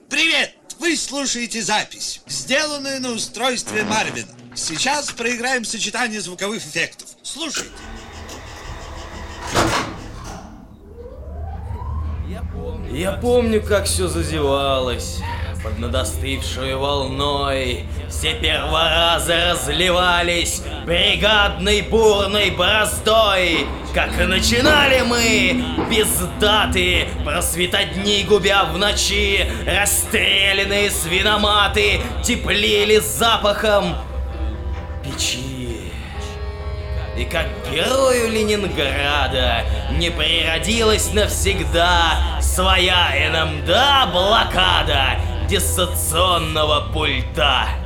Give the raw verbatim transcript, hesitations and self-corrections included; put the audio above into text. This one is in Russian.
Привет! Вы слушаете запись, сделанную на устройстве Марвина. Сейчас проиграем сочетание звуковых эффектов. Слушайте. Я помню, как все зазевалось. Под надостывшую волной все перворазы разливались бригадной бурной бороздой. Как и начинали мы, без даты, просветать дни губя в ночи. Расстрелянные свиноматы теплили запахом печи. И как герою Ленинграда не природилась навсегда своя эн эм дэ блокада дистанционного пульта.